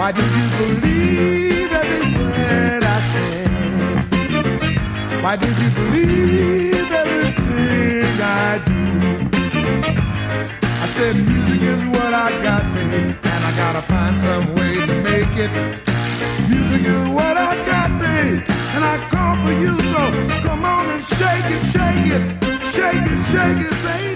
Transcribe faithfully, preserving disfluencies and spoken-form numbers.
Why did you believe every word I said? Why did you believe everything I do? I said music is what I got, baby, and I gotta find some way to make it. Music is what I got, baby, and I call for you, so come on and shake it, shake it, shake it, shake it, baby.